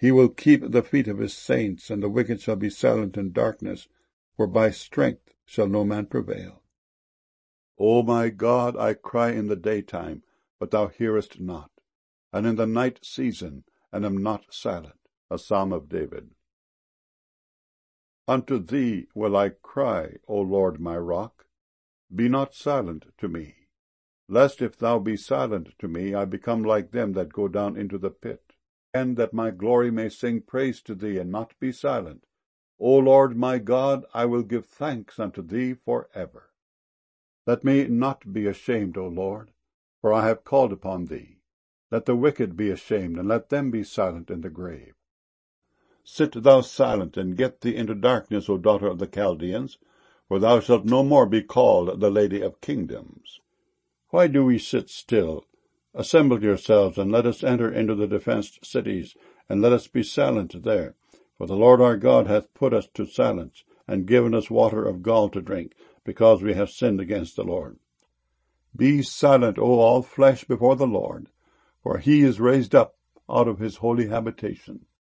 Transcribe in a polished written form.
He will keep the feet of his saints, and the wicked shall be silent in darkness, for by strength shall no man prevail. O my God, I cry in the daytime, but thou hearest not, and in the night season, and am not silent. A Psalm of David. Unto thee will I cry, O Lord my rock. Be not silent to me, lest if thou be silent to me, I become like them that go down into the pit. And that my glory may sing praise to thee, and not be silent. O Lord my God, I will give thanks unto thee for ever. Let me not be ashamed, O Lord, for I have called upon thee. Let the wicked be ashamed, and let them be silent in the grave. Sit thou silent, and get thee into darkness, O daughter of the Chaldeans, for thou shalt no more be called the Lady of Kingdoms. Why do we sit still? Assemble yourselves, and let us enter into the defenced cities, and let us be silent there. For the Lord our God hath put us to silence, and given us water of gall to drink, because we have sinned against the Lord. Be silent, O all flesh, before the Lord, for he is raised up out of his holy habitation.